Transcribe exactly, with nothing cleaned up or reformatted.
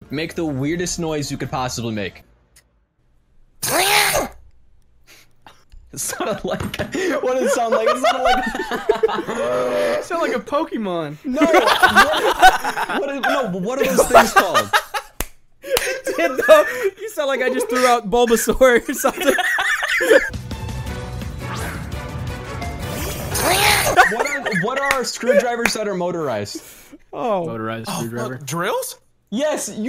Make the weirdest noise you could possibly make. It sounded like. What did it sound like? It sounded like. It sounded like a Pokemon. No. What, what is, no. But what are those things called? Did though. You sound like I just threw out Bulbasaur or something. What are what are screwdrivers that are motorized? Oh. Motorized Oh, screwdriver. look, drills? Yes, you